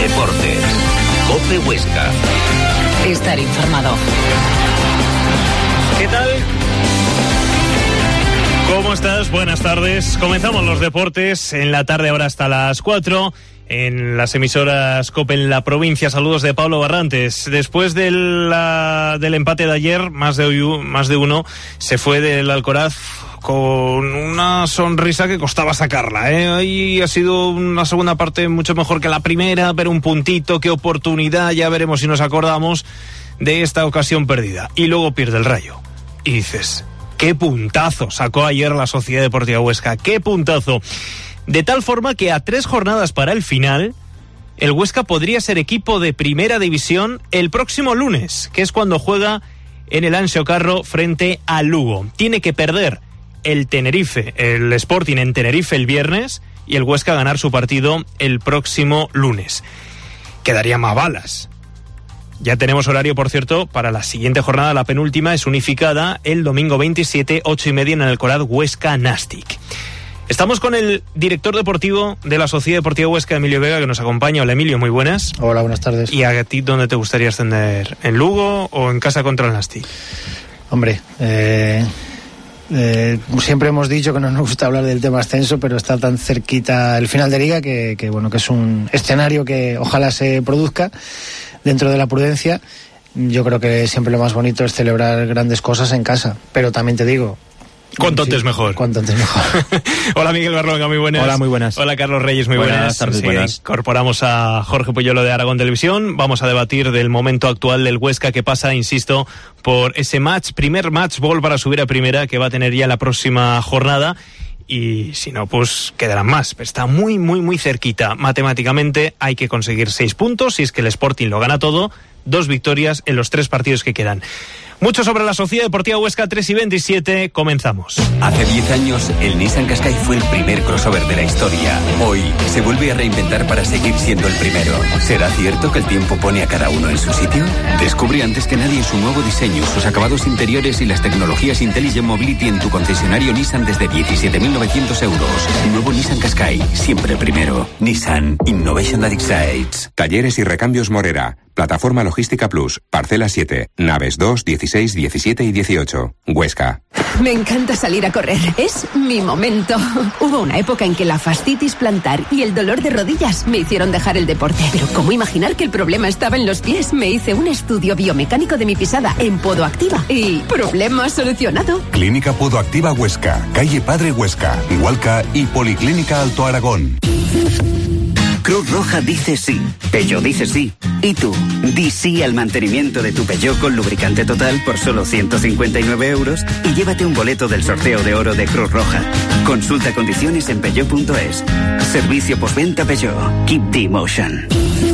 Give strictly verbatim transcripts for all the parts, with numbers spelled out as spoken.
Deportes. COPE Huesca. Estar informado. ¿Qué tal? ¿Cómo estás? Buenas tardes. Comenzamos los deportes en la tarde, ahora hasta las cuatro. En las emisoras COPE en la provincia. Saludos de Pablo Barrantes. Después del, la, del empate de ayer, más de, más de uno se fue del Alcoraz con una sonrisa que costaba sacarla, ¿eh? Ahí ha sido una segunda parte mucho mejor que la primera, pero un puntito, qué oportunidad, ya veremos si nos acordamos de esta ocasión perdida. Y luego pierde el Rayo. Y dices, qué puntazo sacó ayer la Sociedad Deportiva Huesca, qué puntazo. De tal forma que a tres jornadas para el final, el Huesca podría ser equipo de primera división el próximo lunes, que es cuando juega en el Ansio Carro frente al Lugo. Tiene que perder el Tenerife, el Sporting en Tenerife el viernes, y el Huesca ganar su partido el próximo lunes. Quedaría más balas. Ya tenemos horario, por cierto, para la siguiente jornada, la penúltima, es unificada el domingo veintisiete, ocho y media en el Alcoraz, Huesca Nastic. Estamos con el director deportivo de la Sociedad Deportiva Huesca, Emilio Vega, que nos acompaña. Hola, Emilio, muy buenas. Hola, buenas tardes. ¿Y a ti dónde te gustaría ascender? ¿En Lugo o en casa contra el Nastic? Hombre, eh, eh, siempre hemos dicho que no nos gusta hablar del tema ascenso, pero está tan cerquita el final de liga que, que bueno, que es un escenario que ojalá se produzca dentro de la prudencia. Yo creo que siempre lo más bonito es celebrar grandes cosas en casa, pero también te digo, Cuanto antes sí, mejor. Cuanto antes mejor. Hola, Miguel Barlonga, muy buenas. Hola, muy buenas. Hola, Carlos Reyes, muy buenas. Buenas tardes, sí, buenas. Incorporamos a Jorge Puyolo de Aragón Televisión. Vamos a debatir del momento actual del Huesca, que pasa, insisto, por ese match, primer match ball para subir a primera, que va a tener ya la próxima jornada. Y si no, pues quedarán más. Pero está muy, muy, muy cerquita. Matemáticamente hay que conseguir seis puntos. Si es que el Sporting lo gana todo, dos victorias en los tres partidos que quedan. Mucho sobre la Sociedad Deportiva Huesca, tres y veintisiete, comenzamos. Hace diez años, el Nissan Qashqai fue el primer crossover de la historia. Hoy, se vuelve a reinventar para seguir siendo el primero. ¿Será cierto que el tiempo pone a cada uno en su sitio? Descubre antes que nadie su nuevo diseño, sus acabados interiores y las tecnologías Intelligent Mobility en tu concesionario Nissan desde diecisiete mil novecientos euros. Nuevo Nissan Qashqai, siempre el primero. Nissan, Innovation that excites. Talleres y recambios Morera. Plataforma Logística Plus, Parcela siete, Naves dos, dieciséis, diecisiete y dieciocho. Huesca. Me encanta salir a correr. Es mi momento. Hubo una época en que la fascitis plantar y el dolor de rodillas me hicieron dejar el deporte. Pero ¿cómo imaginar que el problema estaba en los pies? Me hice un estudio biomecánico de mi pisada en Podoactiva y problema solucionado. Clínica Podoactiva Huesca, calle Padre Huesca, Hualca y Policlínica Alto Aragón. Cruz Roja dice sí, Peugeot dice sí. ¿Y tú? Di sí al mantenimiento de tu Peugeot con lubricante total por solo ciento cincuenta y nueve euros y llévate un boleto del sorteo de oro de Cruz Roja. Consulta condiciones en peugeot punto es. Servicio postventa Peugeot. Keep the emotion.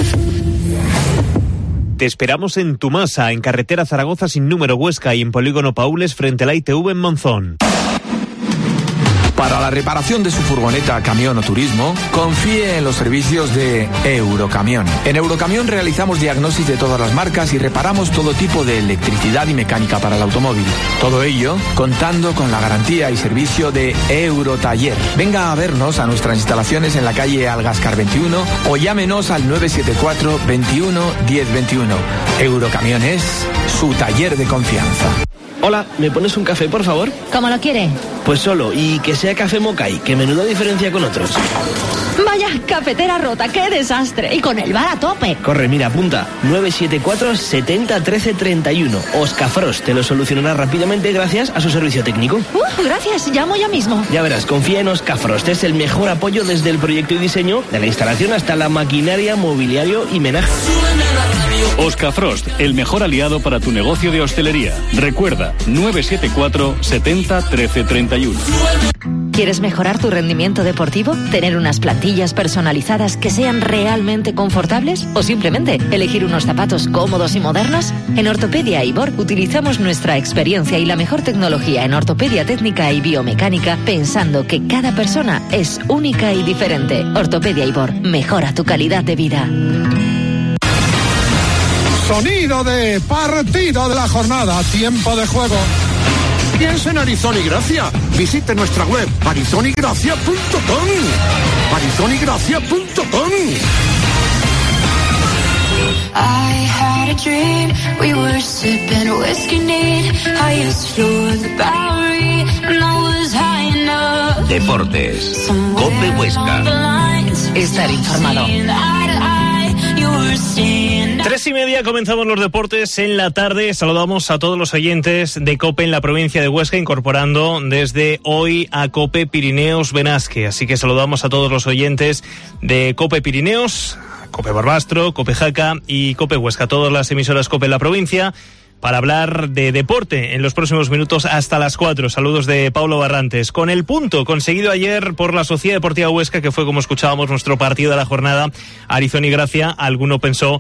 Te esperamos en Tumasa, en carretera Zaragoza sin número Huesca, y en Polígono Paules frente a la I T V en Monzón. Para la reparación de su furgoneta, camión o turismo, confíe en los servicios de Eurocamión. En Eurocamión realizamos diagnosis de todas las marcas y reparamos todo tipo de electricidad y mecánica para el automóvil. Todo ello contando con la garantía y servicio de Eurotaller. Venga a vernos a nuestras instalaciones en la calle Algascar veintiuno o llámenos al nueve siete cuatro, veintiuno, diez veintiuno. Eurocamión es su taller de confianza. Hola, ¿me pones un café, por favor? ¿Cómo lo quiere? Pues solo, y que sea café Mokai, que menuda diferencia con otros. Vaya, cafetera rota, qué desastre. Y con el bar a tope. Corre, mira, apunta. nueve siete cuatro, setenta, trece, treinta y uno. Oscafrost te lo solucionará rápidamente gracias a su servicio técnico. Uh, gracias, llamo ya mismo. Ya verás, confía en Oscafrost. Es el mejor apoyo desde el proyecto y diseño, de la instalación hasta la maquinaria, mobiliario y menaje. Oscafrost, el mejor aliado para tu negocio de hostelería. Recuerda, nueve siete cuatro, setenta, trece, treinta y uno. ¿Quieres mejorar tu rendimiento deportivo? ¿Tener unas plantillas personalizadas que sean realmente confortables? ¿O simplemente elegir unos zapatos cómodos y modernos? En Ortopedia Ibor utilizamos nuestra experiencia y la mejor tecnología en ortopedia técnica y biomecánica, pensando que cada persona es única y diferente. Ortopedia Ibor, mejora tu calidad de vida. Sonido de partido de la jornada, tiempo de juego. Piensa en Arizona y Gracia. Visite nuestra web arizona y gracia punto com. arizona y gracia punto com. I had a dream, we were sipping whiskey neat. I used to floor the Bowery, and I was high enough. Deportes, Cope Huesca. Estar informado. Tres y media comenzamos los deportes en la tarde. Saludamos a todos los oyentes de COPE en la provincia de Huesca, incorporando desde hoy a COPE Pirineos Benasque. Así que saludamos a todos los oyentes de COPE Pirineos, COPE Barbastro, COPE Jaca y COPE Huesca, todas las emisoras COPE en la provincia, para hablar de deporte en los próximos minutos hasta las cuatro. Saludos de Paulo Barrantes. Con el punto conseguido ayer por la Sociedad Deportiva Huesca, que fue, como escuchábamos, nuestro partido de la jornada, Arizón y Gracia, alguno pensó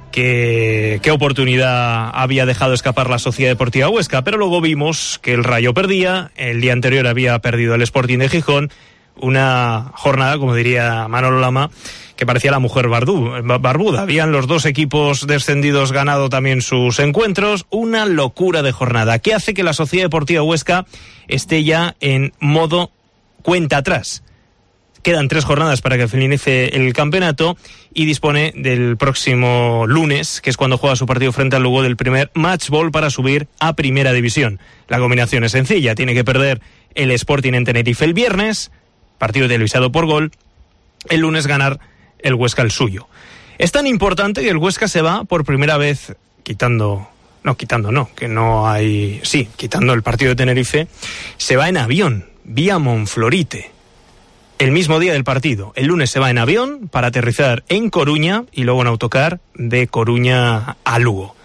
que qué oportunidad había dejado escapar la Sociedad Deportiva Huesca, pero luego vimos que el Rayo perdía, el día anterior había perdido el Sporting de Gijón, una jornada, como diría Manolo Lama, que parecía la mujer barbuda. Habían los dos equipos descendidos ganado también sus encuentros. Una locura de jornada que hace que la Sociedad Deportiva Huesca esté ya en modo cuenta atrás. Quedan tres jornadas para que finalice el campeonato y dispone del próximo lunes, que es cuando juega su partido frente al Lugo, del primer match ball para subir a Primera División. La combinación es sencilla. Tiene que perder el Sporting en Tenerife el viernes, partido televisado por Gol. El lunes ganar el Huesca el suyo. Es tan importante que el Huesca se va por primera vez quitando, no, quitando no, que no hay, sí, quitando el partido de Tenerife, se va en avión, vía Monflorite, el mismo día del partido. El lunes se va en avión para aterrizar en Coruña y luego en autocar de Coruña a Lugo.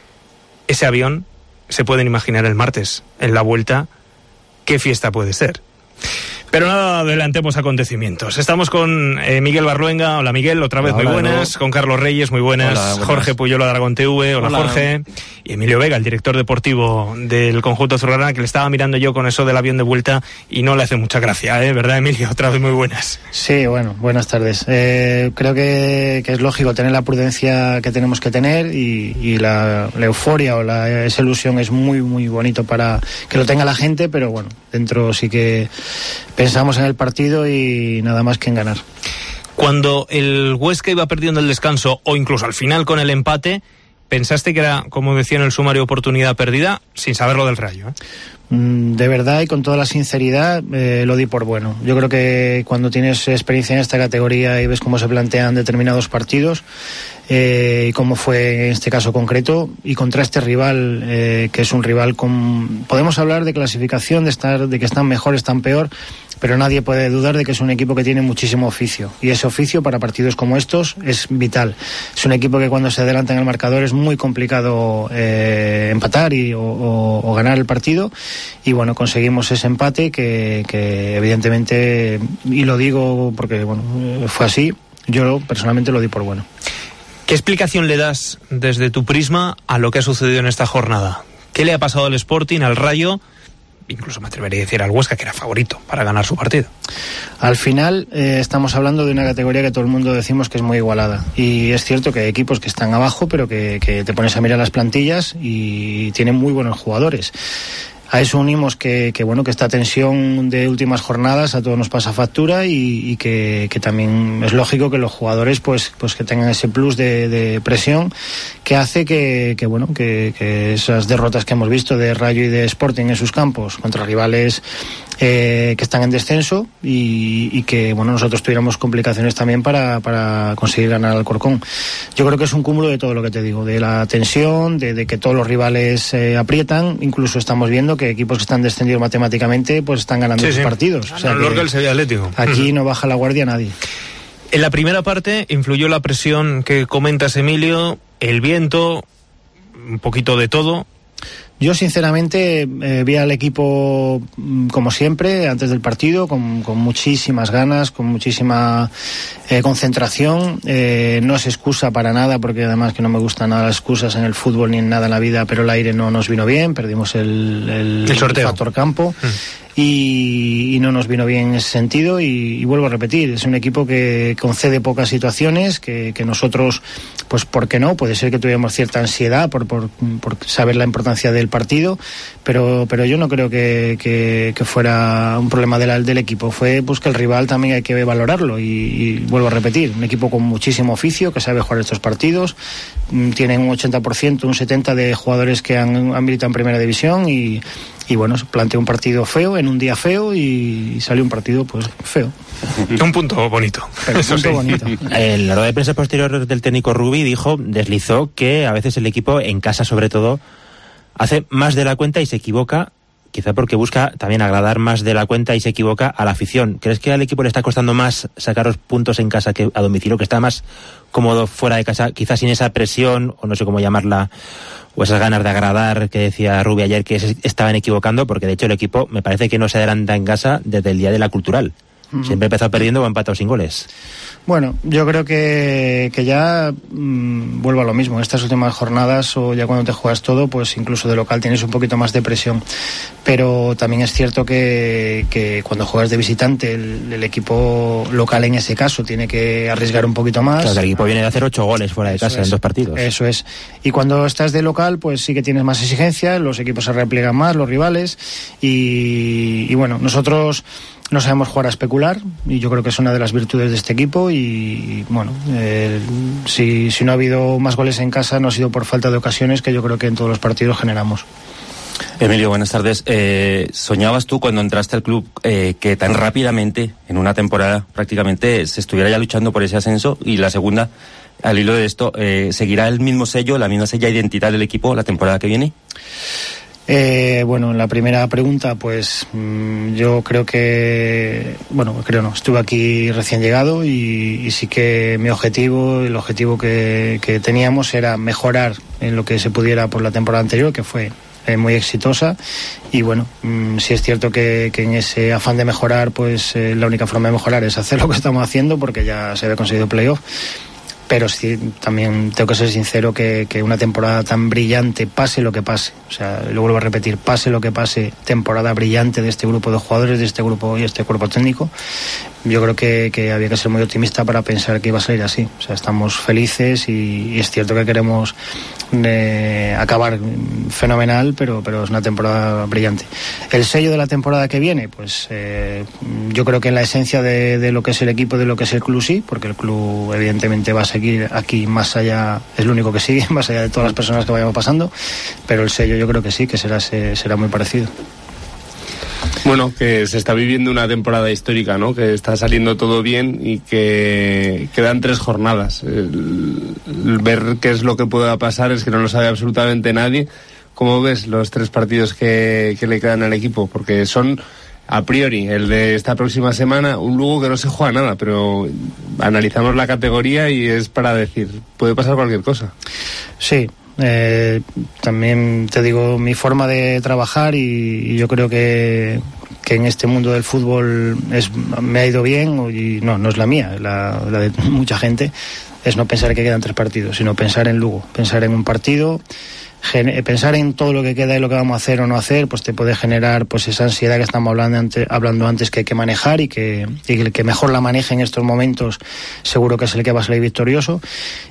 Ese avión, se pueden imaginar el martes, en la vuelta, qué fiesta puede ser. Pero nada, adelantemos acontecimientos. Estamos con eh, Miguel Barluenga. Hola Miguel, otra vez. Hola, muy buenas. Hola. Con Carlos Reyes, muy buenas. Hola, buenas. Jorge Puyolo de Aragón T V. Hola, Hola Jorge. Y Emilio Vega, el director deportivo del conjunto azulgrana, que le estaba mirando yo con eso del avión de vuelta y no le hace mucha gracia, ¿eh? ¿Verdad, Emilio? Otra vez muy buenas. Sí, bueno, buenas tardes. Eh, creo que, que es lógico tener la prudencia que tenemos que tener y, y la, la euforia o la, esa ilusión es muy, muy bonito para que lo tenga la gente, pero bueno, dentro sí que pensamos en el partido y nada más que en ganar. Cuando el Huesca iba perdiendo el descanso o incluso al final con el empate, ¿pensaste que era, como decía en el sumario, oportunidad perdida sin saberlo del Rayo? ¿eh? De verdad y con toda la sinceridad eh, lo di por bueno. Yo creo que cuando tienes experiencia en esta categoría y ves cómo se plantean determinados partidos eh, y cómo fue en este caso concreto y contra este rival eh, que es un rival con, podemos hablar de clasificación, de estar, de que están mejor, están peor, pero nadie puede dudar de que es un equipo que tiene muchísimo oficio y ese oficio para partidos como estos es vital. Es un equipo que cuando se adelanta en el marcador es muy complicado eh, empatar y, o, o, o ganar el partido. Y bueno, conseguimos ese empate que, que evidentemente, y lo digo porque bueno, fue así, yo personalmente lo di por bueno. ¿Qué explicación le das desde tu prisma a lo que ha sucedido en esta jornada? ¿Qué le ha pasado al Sporting, al Rayo? Incluso me atrevería a decir al Huesca, que era favorito para ganar su partido. Al final eh, estamos hablando de una categoría que todo el mundo decimos que es muy igualada. Y es cierto que hay equipos que están abajo, pero que, que te pones a mirar las plantillas y tienen muy buenos jugadores. A eso unimos que, que bueno que esta tensión de últimas jornadas a todos nos pasa factura y, y que, que también es lógico que los jugadores pues pues que tengan ese plus de, de presión que hace que, que bueno que, que esas derrotas que hemos visto de Rayo y de Sporting en sus campos contra rivales eh, que están en descenso y, y que bueno nosotros tuviéramos complicaciones también para, para conseguir ganar al Corcón. Yo creo que es un cúmulo de todo lo que te digo, de la tensión, de, de que todos los rivales eh, aprietan, incluso estamos viendo que equipos que están descendidos matemáticamente pues están ganando sí, sus sí. partidos. O sea, el Lorca, el Sevilla Atlético. Aquí no baja la guardia nadie. En la primera parte influyó la presión que comentas, Emilio, el viento, un poquito de todo. Yo sinceramente eh, vi al equipo como siempre antes del partido con, con muchísimas ganas, con muchísima eh, concentración. Eh, no es excusa para nada porque además que no me gustan nada las excusas en el fútbol ni en nada en la vida, pero el aire no nos vino bien, perdimos el, el, el, sorteo. el factor campo. Mm. Y, y no nos vino bien en ese sentido y, y vuelvo a repetir, es un equipo que concede pocas situaciones, que, que nosotros pues ¿por qué no? Puede ser que tuviéramos cierta ansiedad por, por, por saber la importancia del partido, pero, pero yo no creo que, que, que fuera un problema de la, del equipo. Fue pues que el rival también hay que valorarlo y, y vuelvo a repetir, un equipo con muchísimo oficio, que sabe jugar estos partidos, tienen un ochenta por ciento, un setenta por ciento de jugadores que han, han militado en primera división y, y bueno, se planteó un partido feo en un día feo y, y salió un partido pues feo. Un punto bonito. Pero un punto bonito. En la rueda de prensa posterior del técnico Rubi dijo, deslizó que a veces el equipo, en casa sobre todo, hace más de la cuenta y se equivoca, quizá porque busca también agradar más de la cuenta y se equivoca a la afición. ¿Crees que al equipo le está costando más sacar los puntos en casa que a domicilio, que está más cómodo fuera de casa, quizás sin esa presión, o no sé cómo llamarla, o esas ganas de agradar que decía Rubi ayer que se estaban equivocando? Porque de hecho el equipo me parece que no se adelanta en casa desde el día de la Cultural. Uh-huh. Siempre ha empezado perdiendo o ha empatado sin goles. Bueno, yo creo que, que ya mmm, vuelvo a lo mismo. En estas últimas jornadas, o ya cuando te juegas todo, pues incluso de local tienes un poquito más de presión. Pero también es cierto que, que cuando juegas de visitante, el, el equipo local en ese caso tiene que arriesgar un poquito más. Claro, el equipo viene de hacer ocho goles fuera de eso casa es, en dos partidos. Eso es. Y cuando estás de local, pues sí que tienes más exigencia, los equipos se repliegan más, los rivales. Y, y bueno, nosotros no sabemos jugar a especular y yo creo que es una de las virtudes de este equipo y, y bueno, eh, si, si no ha habido más goles en casa no ha sido por falta de ocasiones, que yo creo que en todos los partidos generamos. Emilio, buenas tardes. Eh, ¿Soñabas tú cuando entraste al club eh, que tan rápidamente, en una temporada prácticamente, se estuviera ya luchando por ese ascenso? Y la segunda, al hilo de esto, eh, ¿seguirá el mismo sello, la misma sella identidad del equipo la temporada que viene? Eh, bueno, en la primera pregunta, pues mmm, yo creo que, bueno, creo no, estuve aquí recién llegado y, y sí que mi objetivo, el objetivo que, que teníamos era mejorar en lo que se pudiera por la temporada anterior, que fue eh, muy exitosa, y bueno, mmm, sí es cierto que, que en ese afán de mejorar, pues eh, la única forma de mejorar es hacer lo que estamos haciendo, porque ya se había conseguido playoff. Pero sí, también tengo que ser sincero que, que una temporada tan brillante, pase lo que pase, o sea, lo vuelvo a repetir, pase lo que pase, temporada brillante de este grupo de jugadores, de este grupo y este cuerpo técnico, yo creo que, que había que ser muy optimista para pensar que iba a salir así. O sea, estamos felices y, y es cierto que queremos eh, acabar fenomenal, pero, pero es una temporada brillante. El sello de la temporada que viene, pues eh, yo creo que en la esencia de, de lo que es el equipo, de lo que es el club, sí, porque el club evidentemente va a seguir aquí más allá, es lo único que sigue, más allá de todas las personas que vayamos pasando, pero el sello yo creo que sí, que será, será muy parecido. Bueno, que se está viviendo una temporada histórica, ¿no? Que está saliendo todo bien y que quedan tres jornadas. El, el ver qué es lo que pueda pasar es que no lo sabe absolutamente nadie. ¿Cómo ves los tres partidos que, que le quedan al equipo? Porque son, a priori, el de esta próxima semana, un Lugo que no se juega nada, pero analizamos la categoría y es para decir, puede pasar cualquier cosa. Sí. Eh, también te digo mi forma de trabajar y, y yo creo que, que en este mundo del fútbol es, me ha ido bien y no, no es la mía, la, la de mucha gente, es no pensar que quedan tres partidos, sino pensar en Lugo, pensar en un partido, gen- pensar en todo lo que queda y lo que vamos a hacer o no hacer, pues te puede generar pues esa ansiedad que estamos hablando antes, hablando antes que hay que manejar y que, y el que mejor la maneje en estos momentos seguro que es el que va a salir victorioso.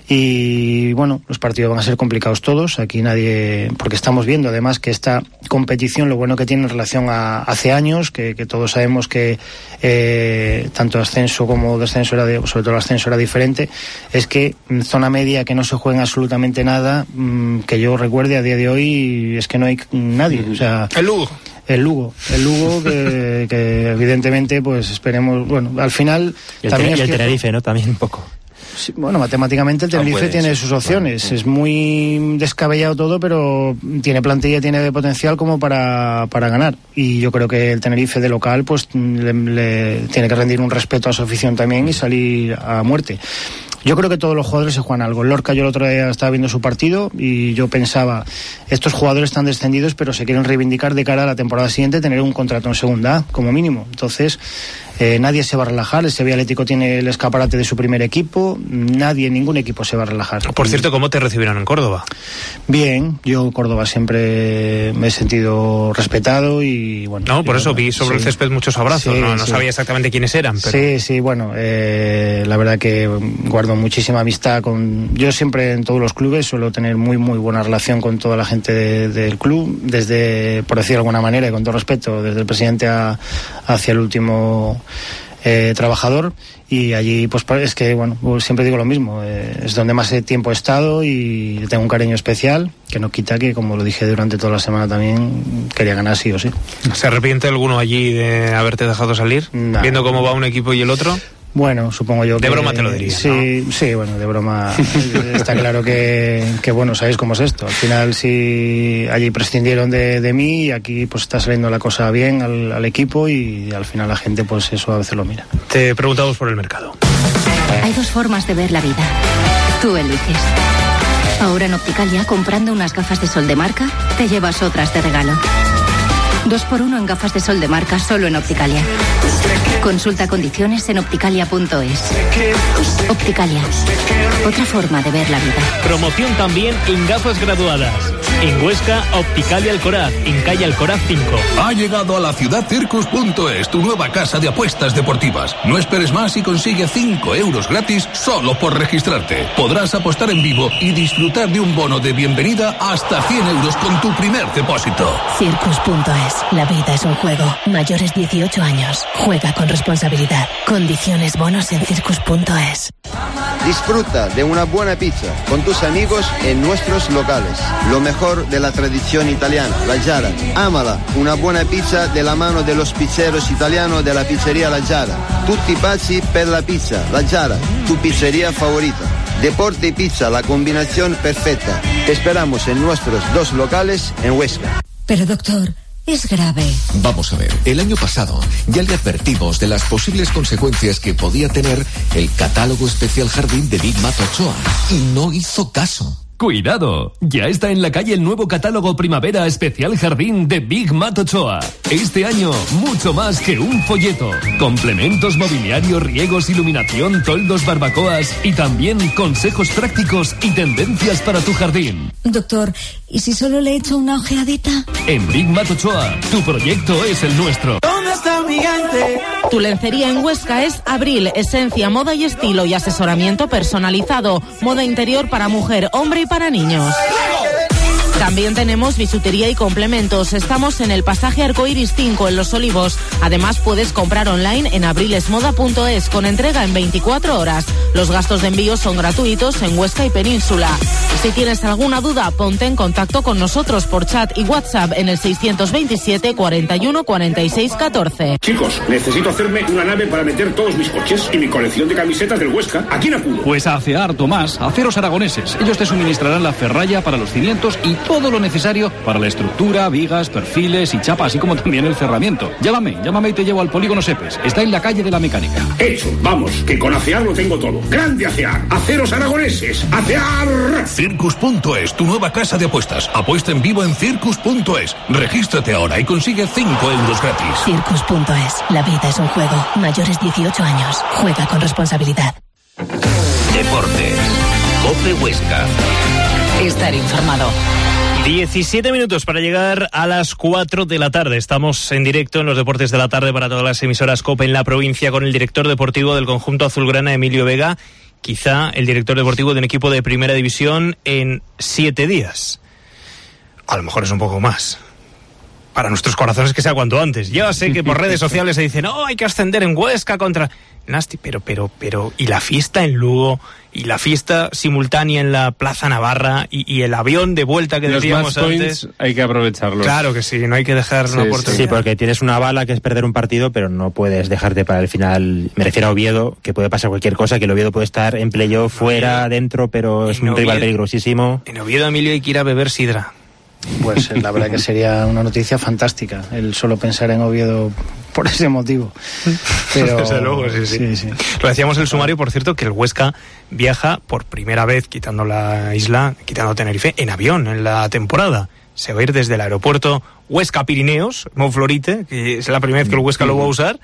Y bueno, los partidos van a ser complicados todos, aquí nadie, porque estamos viendo además que esta competición, lo bueno que tiene en relación a hace años, que, que todos sabemos que eh, tanto ascenso como descenso era de, sobre todo el ascenso era diferente, es que en zona media que no se juega absolutamente nada, mmm, que yo recuerde a día de hoy, es que no hay nadie, o sea, el Lugo El Lugo, el Lugo que, que evidentemente pues esperemos, bueno, al final y el, también ten- es y el que, Tenerife, ¿no? También un poco. Sí, bueno, matemáticamente el Tenerife puede, tiene sí, sus opciones, claro. Es muy descabellado todo, pero tiene plantilla, tiene potencial como para, para ganar, y yo creo que el Tenerife de local pues le, le tiene que rendir un respeto a su afición también y salir a muerte. Yo creo que todos los jugadores se juegan algo. Lorca, yo el otro día estaba viendo su partido y yo pensaba, estos jugadores están descendidos pero se quieren reivindicar de cara a la temporada siguiente, tener un contrato en segunda A como mínimo. Entonces Eh, nadie se va a relajar, el Sevilla Atlético tiene el escaparate de su primer equipo, nadie, ningún equipo se va a relajar. Por cierto, ¿cómo te recibieron en Córdoba? Bien, yo Córdoba siempre me he sentido respetado y bueno... No, por eso bueno, vi sobre sí. el césped muchos abrazos, sí, no, no sí. sabía exactamente quiénes eran. Pero... Sí, sí, bueno, eh, la verdad que guardo muchísima amistad con... Yo siempre en todos los clubes suelo tener muy, muy buena relación con toda la gente de, del club, desde, por decir de alguna manera, y con todo respeto, desde el presidente a, hacia el último... Eh, trabajador, y allí pues es que bueno, siempre digo lo mismo, eh, es donde más tiempo he estado y tengo un cariño especial que no quita que, como lo dije durante toda la semana, también quería ganar sí o sí. ¿Se arrepiente alguno allí de haberte dejado salir? Nah. Viendo cómo va un equipo y el otro. Bueno, supongo yo de que... De broma te lo diría, Sí, ¿no? Sí, bueno, de broma está claro que, que, bueno, sabéis cómo es esto. Al final, sí, allí prescindieron de, de mí y aquí pues está saliendo la cosa bien al, al equipo y al final la gente pues eso a veces lo mira. Te preguntamos por el mercado. Hay dos formas de ver la vida. Tú eliges. Ahora en Opticalia, comprando unas gafas de sol de marca, te llevas otras de regalo. Dos por uno en gafas de sol de marca solo en Opticalia. Consulta condiciones en opticalia punto es. Opticalia. Otra forma de ver la vida. Promoción también en gafas graduadas. En Huesca, Opticalia Alcoraz, en calle Alcoraz cinco. Ha llegado a la ciudad Circus punto es, tu nueva casa de apuestas deportivas. No esperes más y consigue cinco euros gratis solo por registrarte. Podrás apostar en vivo y disfrutar de un bono de bienvenida hasta cien euros con tu primer depósito. Circus punto es. La vida es un juego. Mayores dieciocho años. Juega con responsabilidad. Condiciones bonos en circus punto es. Disfruta de una buena pizza con tus amigos en nuestros locales. Lo mejor de la tradición italiana, la Giara. Ámala, una buena pizza de la mano de los pizzeros italianos de la pizzería La Giara. Tutti pazzi per la pizza, La Giara, tu pizzería favorita. Deporte y pizza, la combinación perfecta. Te esperamos en nuestros dos locales en Huesca. Pero doctor, es grave. Vamos a ver, el año pasado ya le advertimos de las posibles consecuencias que podía tener el catálogo especial jardín de Big Mat Ochoa y no hizo caso. ¡Cuidado! Ya está en la calle el nuevo catálogo Primavera Especial Jardín de Big Mat Ochoa. Este año, mucho más que un folleto. Complementos, mobiliario, riegos, iluminación, toldos, barbacoas y también consejos prácticos y tendencias para tu jardín. Doctor, ¿y si solo le echo una ojeadita? En Big Mat Ochoa, tu proyecto es el nuestro. ¿Dónde está mi gente? Tu lencería en Huesca es Abril, esencia, moda y estilo y asesoramiento personalizado. Moda interior para mujer, hombre y para niños. También tenemos bisutería y complementos. Estamos en el pasaje Arcoiris cinco en Los Olivos. Además puedes comprar online en abrilesmoda punto es con entrega en veinticuatro horas. Los gastos de envío son gratuitos en Huesca y Península. Si tienes alguna duda, ponte en contacto con nosotros por chat y WhatsApp en el seiscientos veintisiete cuarenta y uno cuarenta y seis catorce. Chicos, necesito hacerme una nave para meter todos mis coches y mi colección de camisetas del Huesca. ¿A quién acudo? Pues a Acear Tomás, Aceros Aragoneses. Ellos te suministrarán la ferralla para los cimientos y todo lo necesario para la estructura, vigas, perfiles y chapa, así como también el cerramiento. Llámame, llámame y te llevo al Polígono Sepes. Está en la calle de la Mecánica. Hecho, vamos, que con Acear lo tengo todo. ¡Grande Acear! ¡Aceros Aragoneses! ¡Acear! Circus punto es, tu nueva casa de apuestas. Apuesta en vivo en Circus punto es. Regístrate ahora y consigue cinco euros gratis. Circus punto es. La vida es un juego. Mayores dieciocho años. Juega con responsabilidad. Deportes. COPE Huesca. Estar informado. diecisiete minutos para llegar a las cuatro de la tarde. Estamos en directo en los deportes de la tarde para todas las emisoras COPE en la provincia con el director deportivo del conjunto azulgrana, Emilio Vega. Quizá el director deportivo de un equipo de primera división en siete días. A lo mejor es un poco más. Para nuestros corazones que sea cuanto antes. Ya sé que por redes sociales se dice, no, hay que ascender en Huesca contra... Nasty, pero, pero, pero... ¿Y la fiesta en Lugo? ¿Y la fiesta simultánea en la Plaza Navarra? ¿Y, y el avión de vuelta que los decíamos match points antes? Hay que aprovecharlos. Claro que sí, no hay que dejar sí, una oportunidad. Sí, porque tienes una bala que es perder un partido, pero no puedes dejarte para el final. Me refiero a Oviedo, que puede pasar cualquier cosa, que el Oviedo puede estar en playoff, fuera, Oviedo, dentro, pero es un Oviedo, rival peligrosísimo. En Oviedo, Emilio, hay que ir a beber sidra. Pues la verdad que sería una noticia fantástica el solo pensar en Oviedo por ese motivo. Pero desde luego, sí, sí. sí, sí. Lo decíamos en el sumario, por cierto, que el Huesca viaja por primera vez, quitando la isla, quitando Tenerife, en avión en la temporada. Se va a ir desde el aeropuerto Huesca Pirineos, Monflorite, que es la primera vez que el Huesca lo va a usar,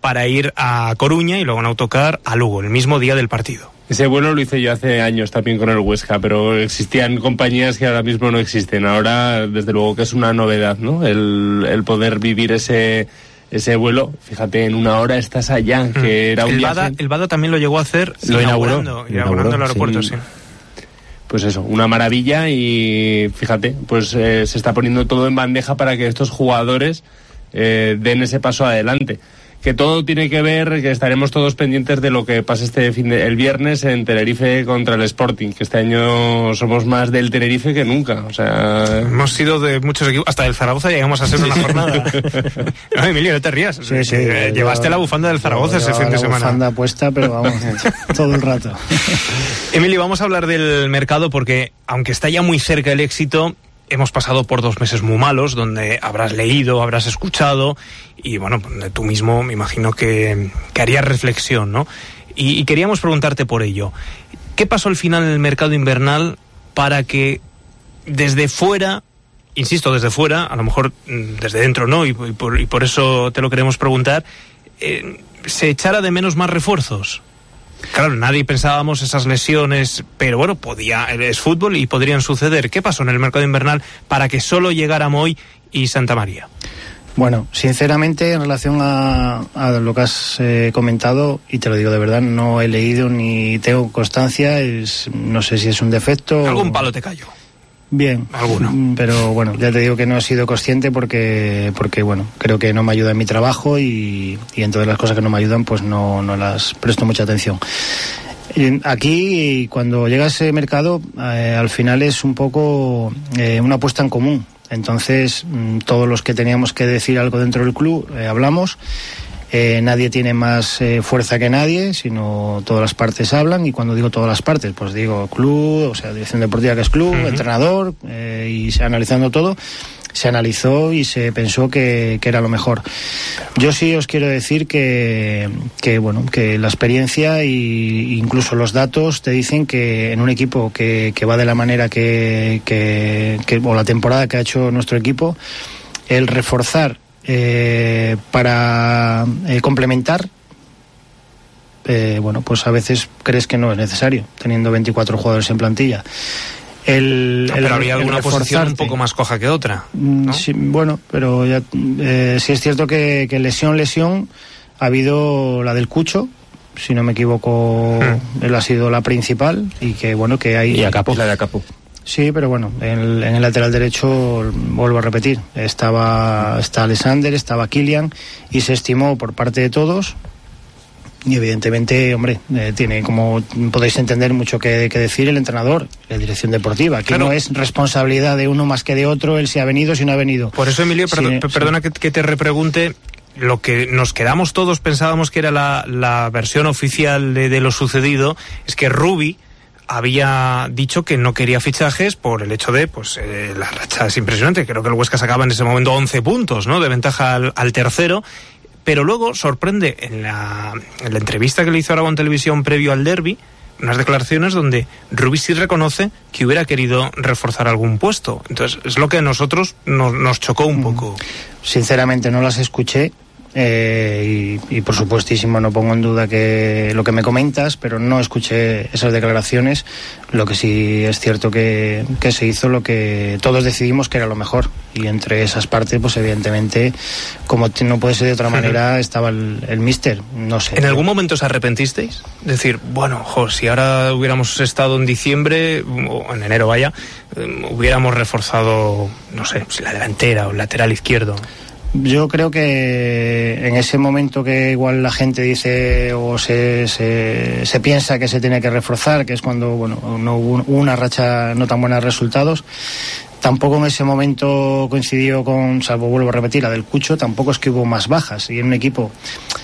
para ir a Coruña y luego en autocar a Lugo, el mismo día del partido. Ese vuelo lo hice yo hace años también con el Huesca, pero existían compañías que ahora mismo no existen. Ahora, desde luego que es una novedad, ¿no? El, el poder vivir ese ese vuelo. Fíjate, en una hora estás allá, que era un el viaje. Bada, el Bada también lo llegó a hacer lo inauguró, inaugurando, inaugurando el aeropuerto, sí. sí. Pues eso, una maravilla y fíjate, pues eh, se está poniendo todo en bandeja para que estos jugadores eh, den ese paso adelante. Que todo tiene que ver, que estaremos todos pendientes de lo que pase este fin de, el viernes en Tenerife contra el Sporting, que este año somos más del Tenerife que nunca, o sea... Hemos sido de muchos equipos, hasta del Zaragoza llegamos a ser una jornada. No, Emilio, no te rías. Sí, sí, eh, llevaste yo, la bufanda del Zaragoza ese fin de semana. La bufanda puesta, pero vamos, todo el rato. Emilio, vamos a hablar del mercado porque, aunque está ya muy cerca el éxito, hemos pasado por dos meses muy malos, donde habrás leído, habrás escuchado, y bueno, tú mismo me imagino que, que harías reflexión, ¿no? Y, y queríamos preguntarte por ello. ¿Qué pasó al final en el mercado invernal para que desde fuera, insisto, desde fuera, a lo mejor desde dentro no, y, y, por, y por eso te lo queremos preguntar, eh, se echara de menos más refuerzos? Claro, nadie pensábamos esas lesiones, pero bueno, podía, es fútbol y podrían suceder. ¿Qué pasó en el mercado invernal para que solo llegara Moy y Santa María? Bueno, sinceramente, en relación a, a lo que has eh, comentado, y te lo digo de verdad, no he leído ni tengo constancia, es, no sé si es un defecto... Algún palo te cayó. Bien, alguno. Pero bueno, ya te digo que no he sido consciente porque, porque bueno, creo que no me ayuda en mi trabajo y, y en todas las cosas que no me ayudan, pues no, no las presto mucha atención. Aquí, cuando llega a ese mercado, eh, al final es un poco eh, una apuesta en común. Entonces, todos los que teníamos que decir algo dentro del club, eh, hablamos. Eh, nadie tiene más eh, fuerza que nadie, sino todas las partes hablan, y cuando digo todas las partes, pues digo club, o sea, dirección deportiva que es club, uh-huh. entrenador, eh, y se, analizando todo, se analizó y se pensó que, que era lo mejor. Yo sí os quiero decir que, que bueno, que la experiencia e incluso los datos te dicen que en un equipo que, que va de la manera que, que, que, o la temporada que ha hecho nuestro equipo, el reforzar Eh, para eh, complementar, eh, bueno, pues a veces crees que no es necesario, teniendo veinticuatro jugadores en plantilla. El, no, pero el, habría alguna posición un poco más coja que otra, ¿no? Sí, bueno, pero ya, eh, sí es cierto que, que lesión, lesión, ha habido la del Cucho, si no me equivoco, hmm. él ha sido la principal, y que bueno, que hay... Y a Capo. La de Capo. Sí, pero bueno, en el, en el lateral derecho, vuelvo a repetir, estaba está Alexander, estaba Kylian, y se estimó por parte de todos, y evidentemente, hombre, eh, tiene, como podéis entender, mucho que, que decir el entrenador, la dirección deportiva, que claro. No es responsabilidad de uno más que de otro el si ha venido o si no ha venido. Por eso, Emilio, sí, perdón, sí. perdona que, que te repregunte. Lo que nos quedamos todos, pensábamos que era la, la versión oficial de, de lo sucedido, es que Rubi había dicho que no quería fichajes por el hecho de, pues, eh, la racha es impresionante. Creo que el Huesca sacaba en ese momento once puntos, ¿no?, de ventaja al, al tercero. Pero luego sorprende en la, en la entrevista que le hizo Aragón Televisión previo al derbi, unas declaraciones donde Rubi sí reconoce que hubiera querido reforzar algún puesto. Entonces, es lo que a nosotros nos, nos chocó un poco. Sinceramente, no las escuché. Eh, y, y por supuestísimo no pongo en duda que lo que me comentas, pero no escuché esas declaraciones. Lo que sí es cierto que, que se hizo lo que todos decidimos que era lo mejor, y entre esas partes, pues evidentemente, como no puede ser de otra manera, estaba el, el míster. No sé. ¿En algún momento os arrepentisteis? Decir, bueno, jo, si ahora hubiéramos estado en diciembre o en enero, vaya, eh, hubiéramos reforzado, no sé, la delantera o el lateral izquierdo. Yo creo que en ese momento que igual la gente dice o se, se, se piensa que se tiene que reforzar, que es cuando, bueno, no hubo una racha no tan buena de resultados, tampoco en ese momento coincidió con, salvo vuelvo a repetir, la del Cucho, tampoco es que hubo más bajas, y en un equipo...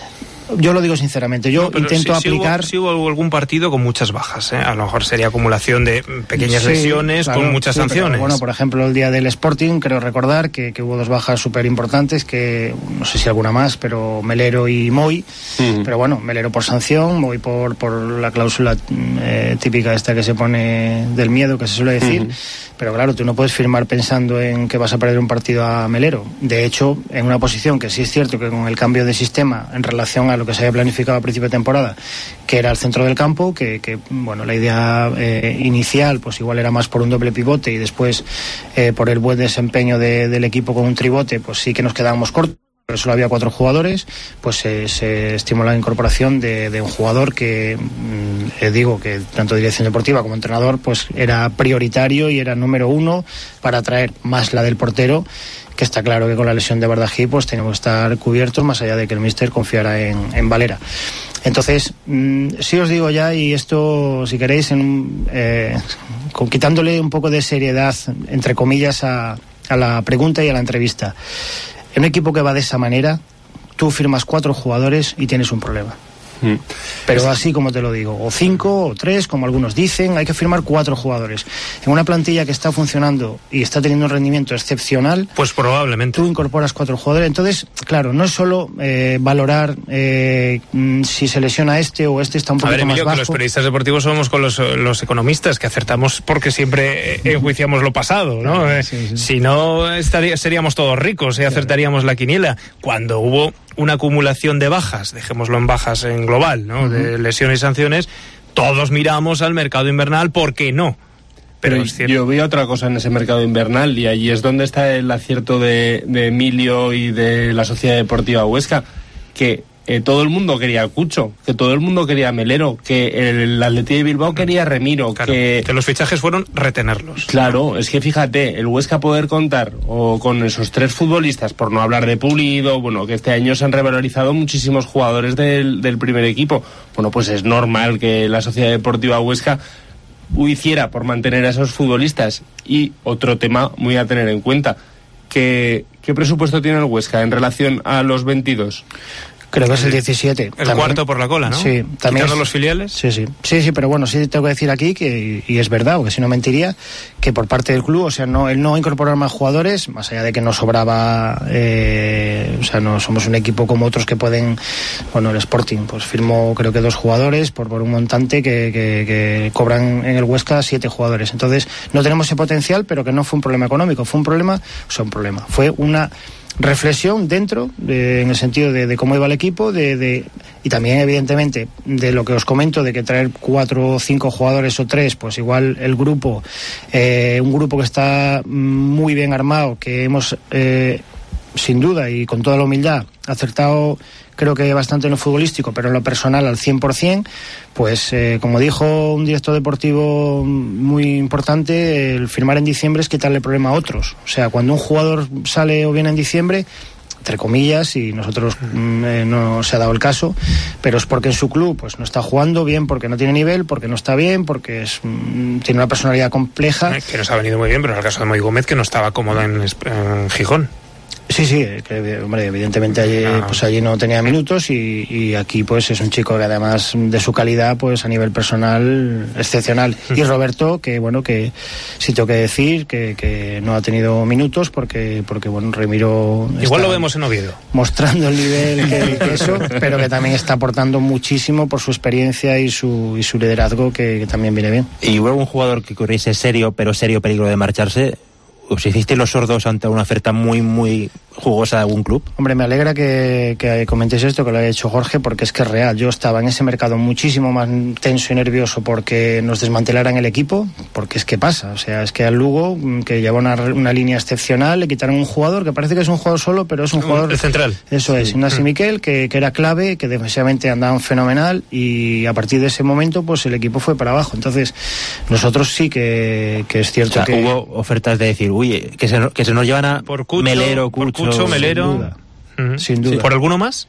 Yo lo digo sinceramente, yo no, intento si, aplicar... Si hubo, si hubo algún partido con muchas bajas, ¿eh? A lo mejor sería acumulación de pequeñas sí, lesiones claro, con muchas sí, sanciones. Pero, bueno, por ejemplo, el día del Sporting, creo recordar que, que hubo dos bajas súper importantes, que no sé si alguna más, pero Melero y Moy, uh-huh. pero bueno, Melero por sanción, Moy por, por la cláusula eh, típica esta que se pone del miedo, que se suele decir, uh-huh. pero claro, tú no puedes firmar pensando en que vas a perder un partido a Melero. De hecho, en una posición que sí es cierto que con el cambio de sistema en relación a lo que se había planificado a principio de temporada, que era el centro del campo, que, que bueno, la idea eh, inicial pues igual era más por un doble pivote y después eh, por el buen desempeño de, del equipo con un tribote, pues sí que nos quedábamos cortos, pero solo había cuatro jugadores, pues eh, se estimula la incorporación de, de un jugador que mm, eh, digo que tanto dirección deportiva como entrenador pues era prioritario y era número uno para traer más la del portero, que está claro que con la lesión de Bardají pues tenemos que estar cubiertos, más allá de que el míster confiara en, en Valera. Entonces, mmm, sí os digo ya, y esto, si queréis, en, eh, con, quitándole un poco de seriedad, entre comillas, a, a la pregunta y a la entrevista. En un equipo que va de esa manera, tú firmas cuatro jugadores y tienes un problema. Mm. Pero así como te lo digo, o cinco o tres, como algunos dicen, hay que firmar cuatro jugadores. En una plantilla que está funcionando y está teniendo un rendimiento excepcional, pues probablemente tú incorporas cuatro jugadores. Entonces, claro, no es solo eh, valorar eh, si se lesiona este o este está un poquito a ver, Emilio, más bajo. Que los periodistas deportivos somos con los, los economistas, que acertamos porque siempre enjuiciamos lo pasado, ¿no? Sí, sí. Si no, estaría, seríamos todos ricos y acertaríamos la quiniela. Cuando hubo una acumulación de bajas, dejémoslo en bajas en global, ¿no? Uh-huh. De lesiones y sanciones, todos miramos al mercado invernal, ¿por qué no? Pero, Pero es cierto. Yo vi otra cosa en ese mercado invernal y allí es donde está el acierto de, de Emilio y de la Sociedad Deportiva Huesca, que eh, todo el mundo quería a Cucho, que todo el mundo quería a Melero, que el Athletic de Bilbao quería a Remiro, claro, que... que los fichajes fueron retenerlos. Claro, es que fíjate, el Huesca poder contar o con esos tres futbolistas, por no hablar de Pulido, bueno, que este año se han revalorizado muchísimos jugadores del, del primer equipo, bueno, pues es normal que la Sociedad Deportiva Huesca hiciera por mantener a esos futbolistas. Y otro tema muy a tener en cuenta, que ¿qué presupuesto tiene el Huesca en relación a los veintidós? Creo que es el diecisiete. El también, cuarto por la cola, ¿no? Sí. También ¿Quitando los filiales? Sí, sí. Sí, sí, pero bueno, sí tengo que decir aquí, que y es verdad, porque si no mentiría, que por parte del club, o sea, no el no incorporar más jugadores, más allá de que no sobraba, eh, o sea, no somos un equipo como otros que pueden, bueno, el Sporting, pues firmó creo que dos jugadores por, por un montante que, que, que cobran en el Huesca siete jugadores. Entonces, no tenemos ese potencial, pero que no fue un problema económico, fue un problema, o sea, un problema, fue una reflexión dentro, de, en el sentido de, de cómo iba el equipo, de, de y también evidentemente de lo que os comento, de que traer cuatro o cinco jugadores o tres, pues igual el grupo, eh, un grupo que está muy bien armado, que hemos eh, sin duda y con toda la humildad acertado, creo que bastante en lo futbolístico, pero en lo personal al cien por ciento, pues eh, como dijo un director deportivo muy importante, el firmar en diciembre es quitarle el problema a otros. O sea, cuando un jugador sale o viene en diciembre, entre comillas, y nosotros eh, no se ha dado el caso, pero es porque en su club pues no está jugando bien, porque no tiene nivel, porque no está bien, porque es, mm, tiene una personalidad compleja. Que nos ha venido muy bien, pero en el caso de Moy Gómez, que no estaba cómodo en, en Gijón. Sí, sí, que, hombre, evidentemente allí, no. pues allí no tenía minutos y, y aquí pues es un chico que además de su calidad pues a nivel personal excepcional. Mm. Y Roberto, que bueno, que sí tengo que decir que, que no ha tenido minutos porque porque bueno, Remiro igual lo vemos en Oviedo mostrando el nivel que, que eso, pero que también está aportando muchísimo por su experiencia y su y su liderazgo que, que también viene bien. Y hubo un jugador que corriese serio, pero serio peligro de marcharse. ¿Os hicisteis los sordos ante una oferta muy, muy jugosa de algún club? Hombre, me alegra que, que comentéis esto, que lo haya hecho Jorge, porque es que es real. Yo estaba en ese mercado muchísimo más tenso y nervioso porque nos desmantelaran el equipo, porque es que pasa. O sea, es que al Lugo, que lleva una, una línea excepcional, le quitaron un jugador, que parece que es un jugador solo, pero es un jugador... El central. Eso es, Ignasi mm. Miquel, que, que era clave, que defensivamente andaban fenomenal, y a partir de ese momento, pues el equipo fue para abajo. Entonces, nosotros sí que, que es cierto, o sea, que... hubo ofertas de decir, uy, que se, que se nos llevan a por Cucho, Melero, Cucho, Cucho, Cucho Melero, sin duda, uh-huh. sin duda. Sí. ¿Por alguno más?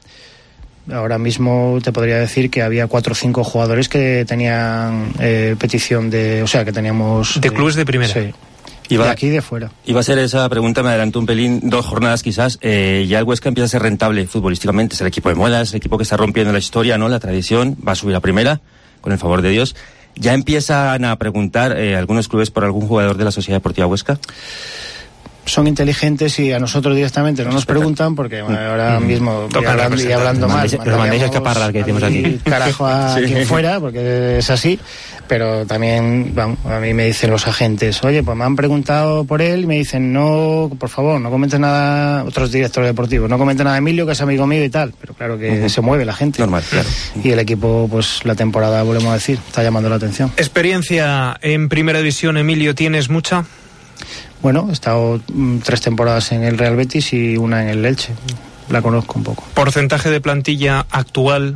Ahora mismo te podría decir que había cuatro o cinco jugadores que tenían eh, petición de, o sea, que teníamos de clubes de primera. Sí. Iba, de aquí y de fuera. Iba a ser esa pregunta, me adelanto un pelín, dos jornadas quizás. Eh, ya el Huesca empieza a ser rentable futbolísticamente, es el equipo de moda, es el equipo que está rompiendo la historia, ¿no? La tradición, va a subir a primera, con el favor de Dios. ¿Ya empiezan a preguntar eh, algunos clubes por algún jugador de la Sociedad Deportiva Huesca? Son inteligentes y a nosotros directamente no nos preguntan porque bueno, ahora mismo y hablando, y hablando mal los mandéis a escaparras que decimos aquí carajo a sí. quien fuera porque es así, pero también vamos, a mí me dicen los agentes, oye, pues me han preguntado por él y me dicen, no, por favor, no comentes nada, otros directores deportivos, no comentes nada de Emilio, que es amigo mío y tal, pero claro que uh-huh. se mueve la gente. Normal, claro. Y el equipo, pues la temporada, volvemos a decir, está llamando la atención. ¿Experiencia en Primera División, Emilio, tienes mucha? Bueno, he estado mm, tres temporadas en el Real Betis y una en el Elche. La conozco un poco. ¿Porcentaje de plantilla actual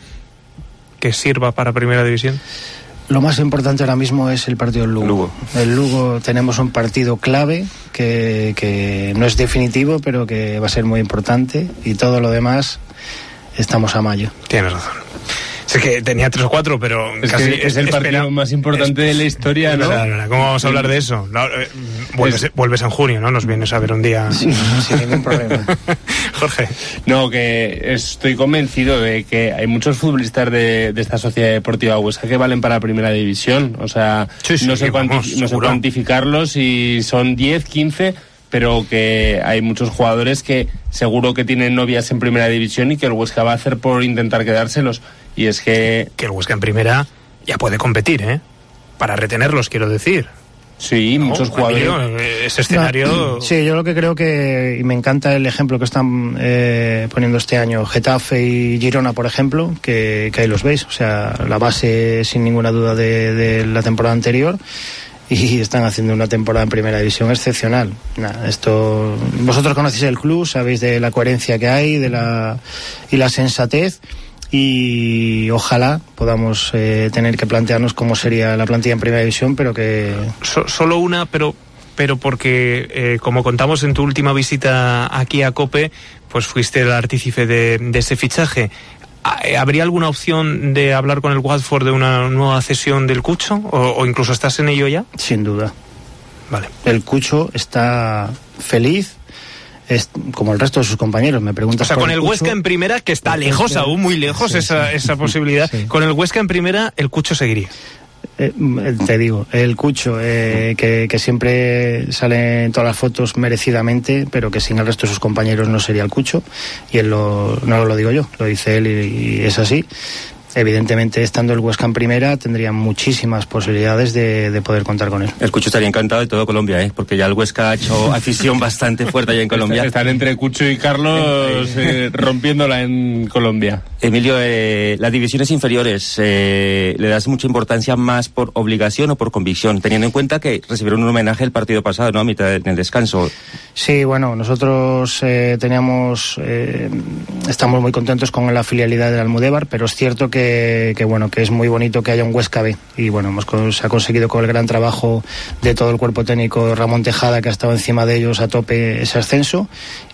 que sirva para Primera División? Lo más importante ahora mismo es el partido del Lugo. Lugo. El Lugo tenemos un partido clave que, que no es definitivo, pero que va a ser muy importante. Y todo lo demás, estamos a mayo. Tienes razón. Es que tenía tres o cuatro, pero es casi que es el partido espera, más importante es, de la historia, ¿no? Verdad, verdad. ¿Cómo vamos a hablar de eso? No, eh, vuelves, es... vuelves en junio, ¿no? Nos vienes a ver un día. Sí, sin ningún problema. Jorge. No, que estoy convencido de que hay muchos futbolistas de, de esta Sociedad Deportiva Huesca que valen para Primera División. O sea, sí, sí, no, sé cuanti- vamos, no sé cuantificarlos si son diez, quince, pero que hay muchos jugadores que seguro que tienen novias en Primera División y que el Huesca va a hacer por intentar quedárselos. Y es que... Que el Huesca en Primera ya puede competir, ¿eh? Para retenerlos, quiero decir. Sí, no, muchos jugadores... Emilio, ese escenario... No, sí, yo lo que creo que... Y me encanta el ejemplo que están eh, poniendo este año Getafe y Girona, por ejemplo, que, que ahí los veis. O sea, la base, sin ninguna duda, de, de la temporada anterior. Y están haciendo una temporada en Primera División excepcional. Nah, esto... Vosotros conocéis el club, sabéis de la coherencia que hay de la y la sensatez. Y ojalá podamos eh, tener que plantearnos cómo sería la plantilla en Primera División, pero que... So, solo una, pero pero porque, eh, como contamos en tu última visita aquí a COPE, pues fuiste el artífice de, de ese fichaje. ¿Habría alguna opción de hablar con el Watford de una nueva cesión del Cucho? ¿O, o incluso estás en ello ya? Sin duda. Vale. El Cucho está feliz, es como el resto de sus compañeros. Me preguntas, o sea, por con el, el Huesca en Primera, que está lejos, aún muy lejos, sí, esa, sí, esa posibilidad, sí. Con el Huesca en Primera, el Cucho seguiría. Eh, te digo, el Cucho, eh, que, que siempre sale en todas las fotos merecidamente, pero que sin el resto de sus compañeros no sería el Cucho, y él lo, no lo digo yo, lo dice él y, y es así. Evidentemente, estando el Huesca en Primera, tendría muchísimas posibilidades de, de poder contar con él. El Cucho estaría encantado de todo Colombia, ¿eh? Porque ya el Huesca ha hecho afición bastante fuerte allá en Colombia. Están entre Cucho y Carlos eh, rompiéndola en Colombia. Emilio, eh, las divisiones inferiores, eh, ¿le das mucha importancia más por obligación o por convicción? Teniendo en cuenta que recibieron un homenaje el partido pasado, ¿no? A mitad del descanso. Sí, bueno, nosotros eh, teníamos, eh, estamos muy contentos con la filialidad del Almudévar, pero es cierto que Que, que bueno, que es muy bonito que haya un Huesca B y bueno, hemos, se ha conseguido con el gran trabajo de todo el cuerpo técnico, Ramón Tejada, que ha estado encima de ellos a tope ese ascenso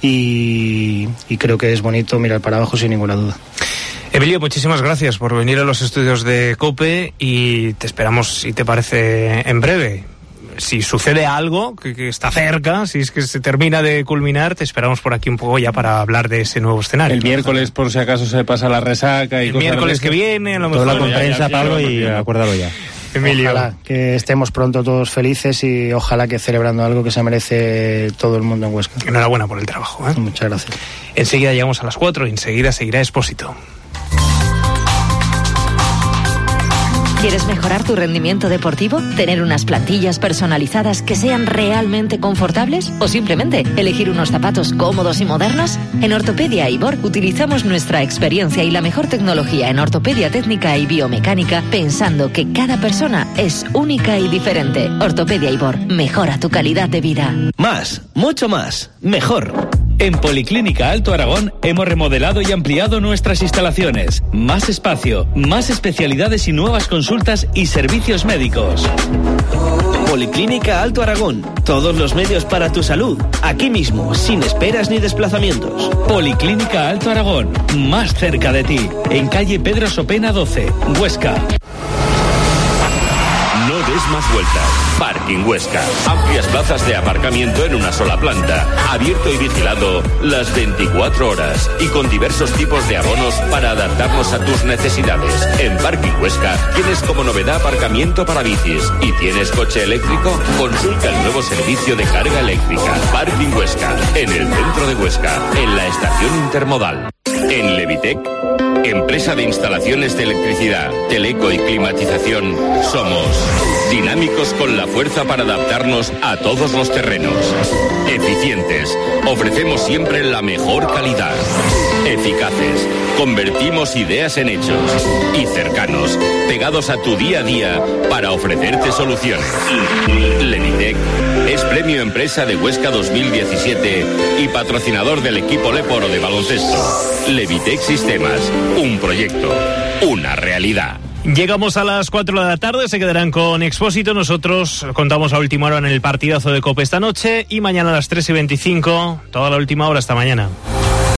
y, y creo que es bonito mirar para abajo sin ninguna duda. Emilio, muchísimas gracias por venir a los estudios de COPE y te esperamos, si te parece, en breve. Si sucede algo que, que está cerca, si es que se termina de culminar, te esperamos por aquí un poco ya para hablar de ese nuevo escenario. El miércoles, por si acaso se pasa la resaca y el cosas miércoles que viene, a lo mejor. Toda la comprensa, Pablo, y acuérdalo ya. Emilio. Ojalá que estemos pronto todos felices y ojalá que celebrando algo que se merece todo el mundo en Huesca. Enhorabuena por el trabajo, ¿eh? Muchas gracias. Enseguida llegamos a las cuatro y enseguida seguirá Expósito. ¿Quieres mejorar tu rendimiento deportivo? ¿Tener unas plantillas personalizadas que sean realmente confortables? ¿O simplemente elegir unos zapatos cómodos y modernos? En Ortopedia Ibor utilizamos nuestra experiencia y la mejor tecnología en ortopedia técnica y biomecánica, pensando que cada persona es única y diferente. Ortopedia Ibor, mejora tu calidad de vida. Más, mucho más, mejor. En Policlínica Alto Aragón hemos remodelado y ampliado nuestras instalaciones. Más espacio, más especialidades y nuevas consultas y servicios médicos. Policlínica Alto Aragón. Todos los medios para tu salud. Aquí mismo, sin esperas ni desplazamientos. Policlínica Alto Aragón. Más cerca de ti. En calle Pedro Sopena doce, Huesca. No des más vueltas. Parking Huesca. Amplias plazas de aparcamiento en una sola planta. Abierto y vigilado las veinticuatro horas. Y con diversos tipos de abonos para adaptarnos a tus necesidades. En Parking Huesca tienes como novedad aparcamiento para bicis. ¿Y tienes coche eléctrico? Consulta el nuevo servicio de carga eléctrica. Parking Huesca. En el centro de Huesca. En la estación intermodal. En Levitec, empresa de instalaciones de electricidad, teleco y climatización, somos dinámicos con la fuerza para adaptarnos a todos los terrenos. Eficientes, ofrecemos siempre la mejor calidad. Eficaces, convertimos ideas en hechos. Y cercanos, pegados a tu día a día para ofrecerte soluciones. Levitec es premio Empresa de Huesca dos mil diecisiete y patrocinador del equipo Leporo de baloncesto. Levitec Sistemas, un proyecto, una realidad. Llegamos a las cuatro de la tarde, se quedarán con Expósito. Nosotros contamos a última hora en el partidazo de COPE esta noche y mañana a las tres y veinticinco, toda la última hora hasta mañana.